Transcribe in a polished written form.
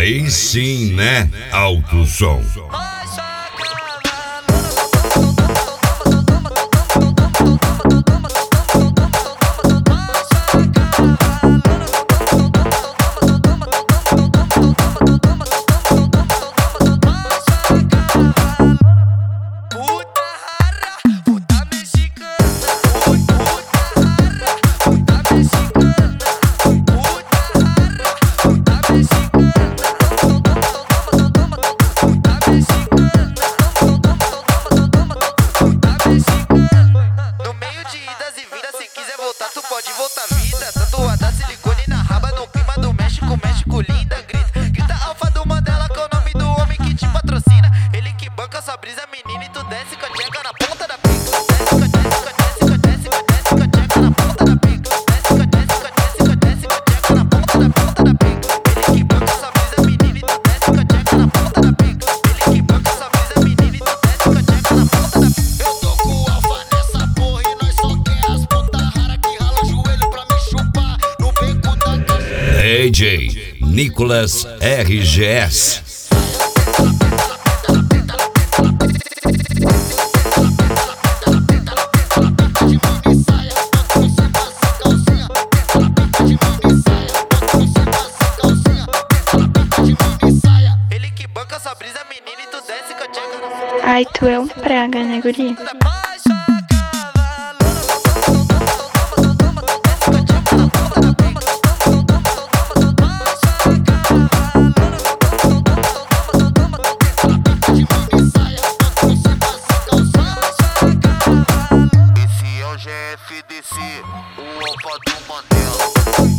Aí sim, né? Alto som. Tu pode voltar vida, tatuada silicone na raba, no clima do México, México linda, grita, grita alfa do Mandela, que é o nome do homem que te patrocina. Ele que banca sua brisa, menina, e tu desce com a tcheca na ponta da pica. Desce com a tcheca na ponta da pica. Desce com a tcheca na ponta da pica. Ele que banca sua brisa, menina, e tu desce com a tcheca na ponta da pica. Ele que banca sua brisa, menina, e tu desce com a tcheca na ponta da pica. Eu tô com o alfa nessa porra e nós só quer as putas raras que rala o joelho pra me chupar no beco da caixa. DJ Nicolas RGS. Ele que banca sua brisa, menina, e tu desce com a tcheca na ponta. Ai, tu é um praga, né, guri? Esse é o GFDC, o alfa do Mandela.